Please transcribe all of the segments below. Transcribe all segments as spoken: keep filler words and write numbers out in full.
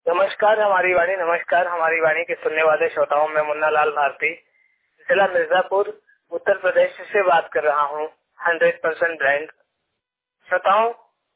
नमस्कार हमारी वाणी नमस्कार हमारी वाणी के सुनने वाले श्रोताओं में मुन्ना लाल भारती जिला मिर्जापुर उत्तर प्रदेश से बात कर रहा हूँ। हंड्रेड परसेंट ब्रांड श्रोताओं,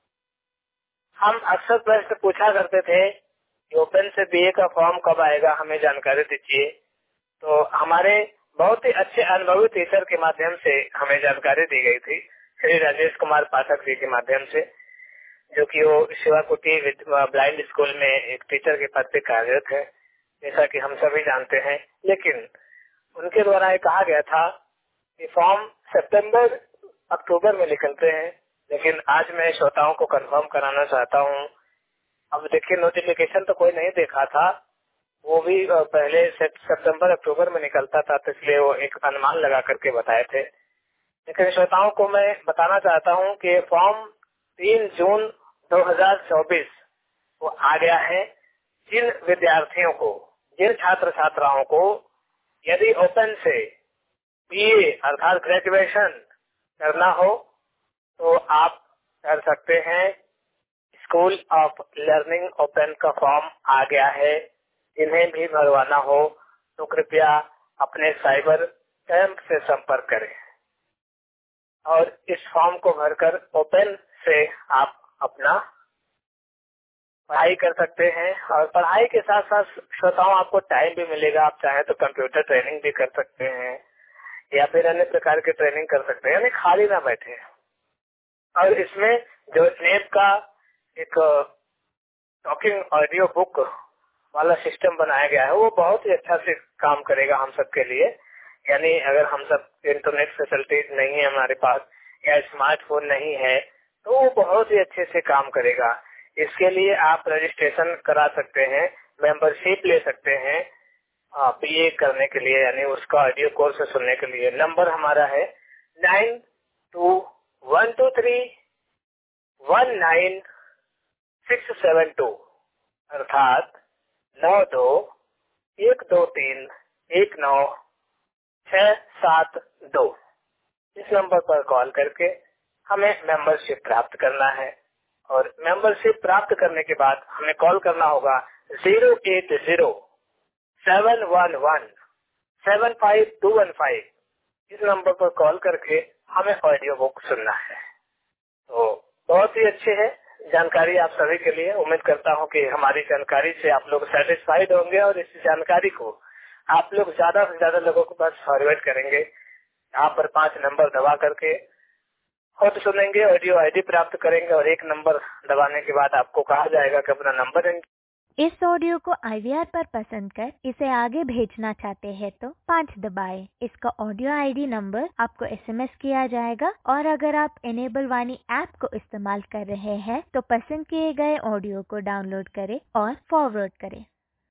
हम अक्सर प्रश्न पूछा करते थे कि ओपन से बीए का फॉर्म कब आएगा, हमें जानकारी दीजिए। तो हमारे बहुत ही अच्छे अनुभवी टीचर के माध्यम से हमें जानकारी दी गई थी, श्री राजेश कुमार पाठक जी के माध्यम से, जो कि वो शिवाकुटी ब्लाइंड स्कूल में एक टीचर के पद पे कार्यरत है, जैसा कि हम सभी जानते हैं। लेकिन उनके द्वारा ये कहा गया था कि फॉर्म सितंबर अक्टूबर में निकलते हैं, लेकिन आज मैं श्रोताओं को कंफर्म कराना चाहता हूँ। अब देखिए, नोटिफिकेशन तो कोई नहीं देखा था, वो भी पहले सितंबर अक्टूबर में निकलता था, तो इसलिए वो एक अनुमान लगा करके बताए थे। लेकिन श्रोताओं को मैं बताना चाहता हूँ कि फॉर्म तीन जून दो हज़ार चौबीस को आ गया है। जिन विद्यार्थियों को, जिन छात्र छात्राओं को यदि ओपन से बीए अर्थात ग्रेजुएशन करना हो तो आप कर सकते हैं। स्कूल ऑफ लर्निंग ओपन का फॉर्म आ गया है। इन्हें भी भरवाना हो तो कृपया अपने साइबर कैंप से संपर्क करें और इस फॉर्म को भरकर ओपन से आप अपना पढ़ाई कर सकते हैं। और पढ़ाई के साथ साथ श्रोताओं, आपको टाइम भी मिलेगा। आप चाहे तो कंप्यूटर ट्रेनिंग भी कर सकते हैं या फिर अन्य प्रकार की ट्रेनिंग कर सकते हैं, यानी खाली ना बैठे। और इसमें जो नेप का एक टॉकिंग ऑडियो बुक वाला सिस्टम बनाया गया है, वो बहुत ही अच्छा से काम करेगा हम सब के लिए। यानी अगर हम सब इंटरनेट फैसिलिटी नहीं है हमारे पास या स्मार्टफोन नहीं है, तो वो बहुत ही अच्छे से काम करेगा। इसके लिए आप रजिस्ट्रेशन करा सकते हैं, मेंबरशिप ले सकते हैं बीए करने के लिए, यानी उसका ऑडियो कोर्स सुनने के लिए। नंबर हमारा है nine two one two three one nine six seven two, अर्थात नौ दो एक दो तीन एक नौ छह सात दो। इस नंबर पर कॉल करके हमें मेंबरशिप प्राप्त करना है और मेंबरशिप प्राप्त करने के बाद हमें कॉल करना होगा zero eight zero seven one one seven five two one five. इस नंबर पर कॉल करके हमें ऑडियो बुक सुनना है। तो बहुत ही अच्छे है जानकारी आप सभी के लिए। उम्मीद करता हूं कि हमारी जानकारी से आप लोग सेटिस्फाइड होंगे और इस जानकारी को आप लोग ज्यादा से ज्यादा लोगों के पास फॉरवर्ड करेंगे। यहाँ पर पांच नंबर दबा करके खुद सुनेंगे, ऑडियो आईडी प्राप्त करेंगे और एक नंबर दबाने के बाद आपको कहा जाएगा कि अपना नंबर। इस ऑडियो को आई वी आर पर पसंद कर इसे आगे भेजना चाहते हैं तो पाँच दबाएं। इसका ऑडियो आईडी नंबर आपको एसएमएस किया जाएगा और अगर आप इनेबल वाणी ऐप को इस्तेमाल कर रहे हैं तो पसंद किए गए ऑडियो को डाउनलोड करें और फॉरवर्ड करें।